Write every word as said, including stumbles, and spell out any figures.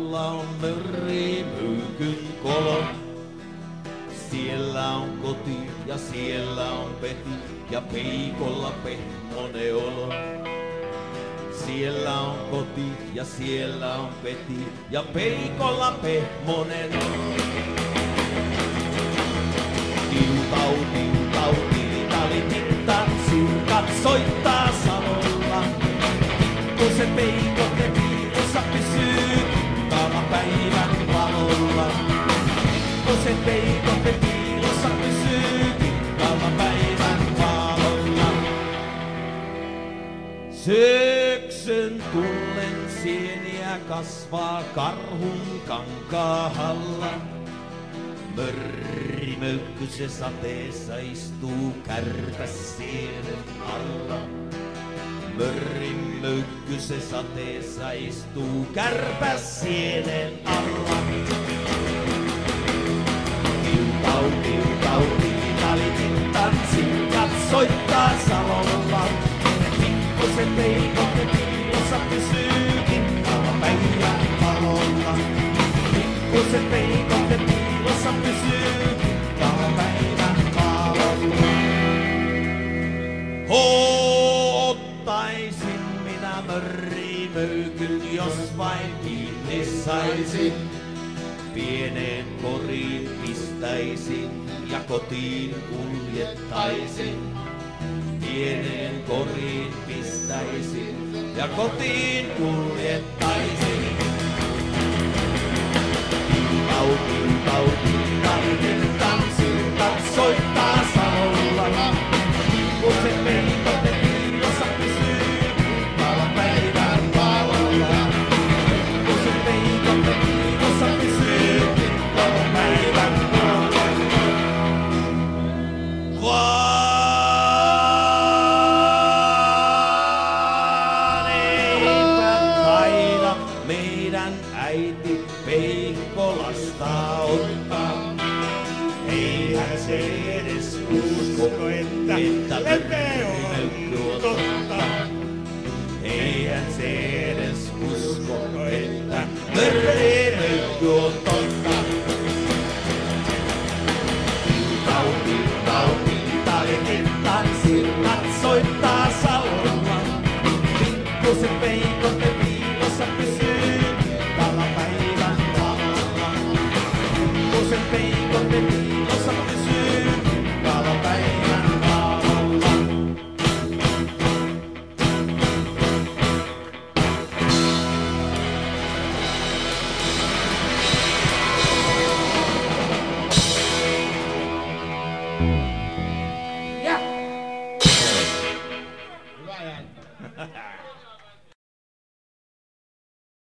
Salolla on mörrimyykyn kolo. Siellä on koti ja siellä on peti ja peikolla pehmonen olo. Siellä on koti ja siellä on peti ja peikolla pehmonen olo. Tiutau, tiutau, tilitali, tittan, sirkat soittaa Salolla. Kun se peikot ja piilossa pysyy kinkkaalla päivän valolla. Kun se peikot ja piilossa pysyy kinkkaalla päivän valolla. Syksyn tullen sieniä kasvaa karhun kankaalla. Mörrimöykky se sateessa istuu kärpäs sienen alla. Mörrimöykky se sateessa istuu kärpäs sienen alla. Tiutau, tiutau, tilitali, tittan, sirkat soittaa Salolla. Pikkuset peikot ja piilossa pysyy kinkkaalla päivän valolla. Pikkuset peikot ja piilossa pysyy kinkkaalla päivän valolla. Ottaisin minä mörrimöykyn, jos vain kiinni saisin. Pieneen koriin pistäisin ja kotiin kuljettaisin. Pieneen koriin pistäisin ja kotiin kuljettaisin. Tiutau, tiutau, tilitali, tittan, sirkat soittaa Salolla. Kun se peikot ja piilossa pysyy kinkkaalla päivän valolla. Kun se peikot ja piilossa pysyy kinkkaalla päivän valolla. Vaan eipä taida meidän äiti Peikkolasta ottaa. Eihän se edes usko, että, että mörrimöykky on totta. Eihän se edes usko, että mörrimöykky on totta. Tiutau, tiutau, tilitali, tittan, sirkat soittaa Salolla. Pikkuset peikot ja piilossa pysyy kinkkaalla päivän valolla. Pikkuset peikot ja piilossa pysyy kinkkaalla päivän valolla. Hyvä ääni.